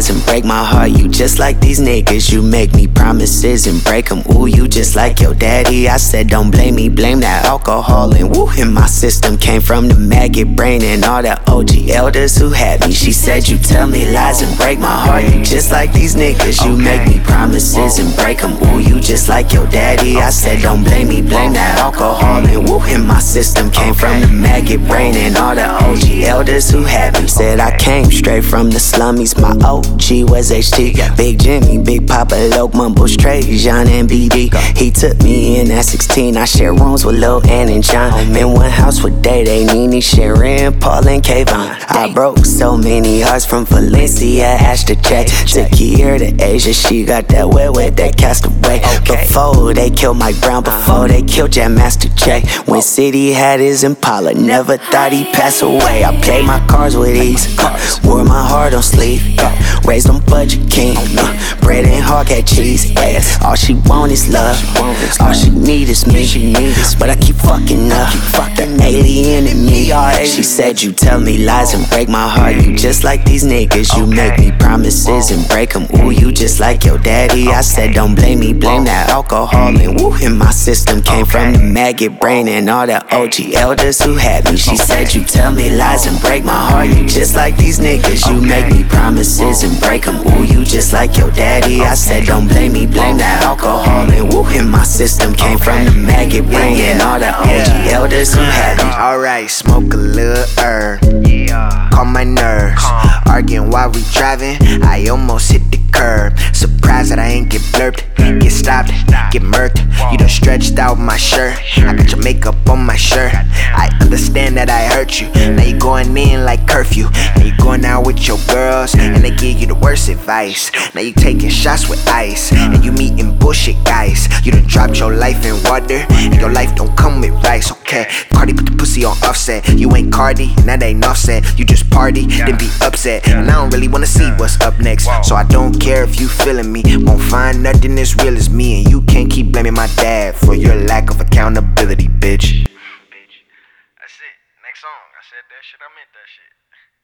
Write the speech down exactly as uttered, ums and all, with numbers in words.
lies and break my heart. You just like these niggas, you make me promises and break them. Ooh, you just like your daddy. I said don't blame me, blame that alcohol. And woo, in my system came from the maggot brain and all the O G elders who had me. She said you tell me lies and break my heart. You just like these niggas, you make me promises and break them. Ooh, you just like your daddy. I said don't blame me, blame that alcohol. And woo, in my system came from the maggot brain and all the O G elders who had me. Said I came straight from the slummies. My O G was H T. Big Jimmy, Big Papa, Loke, Mumble, Straight, John and B D. He took me in at sixteen. I shared rooms with Lil Ann and John. In one house with Day Day, Nene, Sharon, Paul and Kayvon. I broke so many hearts from Valencia, Ashton J. Took Kier to Asia. She got that wet wet, that castaway. Before they killed Mike Brown, before they killed Jam Master Jay. When City had his Impala, never thought he'd pass away. I played my cards with ease, uh, wore my heart on sleeve, uh, raised on budget king, uh, bread and hard cat cheese, ass. All she want is love, all she need is me. But I keep fucking up, fucking alien in me. She said you tell me lies and break my heart. You just like these niggas, you make me promises and break them. Ooh, you just like your daddy. I said don't blame me, blame that alcohol. And woo, in my system came from the maggot brain and all the O G elders who had me. She said you tell me lies and break my heart. You just like these niggas, you make me promises and break them. Ooh, you just like your daddy. I said don't blame me, blame that alcohol. And woo, in my system came from the maggot brain and all the O G elders who had me. Alright, smoke a little herb, calm my nerves. Arguing while we driving, I almost hit the curb. Surprised that I ain't get blurped, get stopped, get murked. You done stretched out my shirt, I got your makeup on my shirt. I understand that I hurt you, now you going in like curfew. Now you going out with your girls, and they give you the worst advice. Now you taking shots with ice, and you meeting bullshit guys. You done dropped your life in water, and your life don't come with rice, okay? Cardi put the pussy on Offset, you ain't Cardi, and that ain't Offset. You just party, then be upset, and I don't really wanna see what's up next. So I don't care if you feeling me, won't find nothing as real as me. And you can't keep blaming my dad for your lack of accountability, bitch. That's it. Next song. I said that shit, I meant that shit.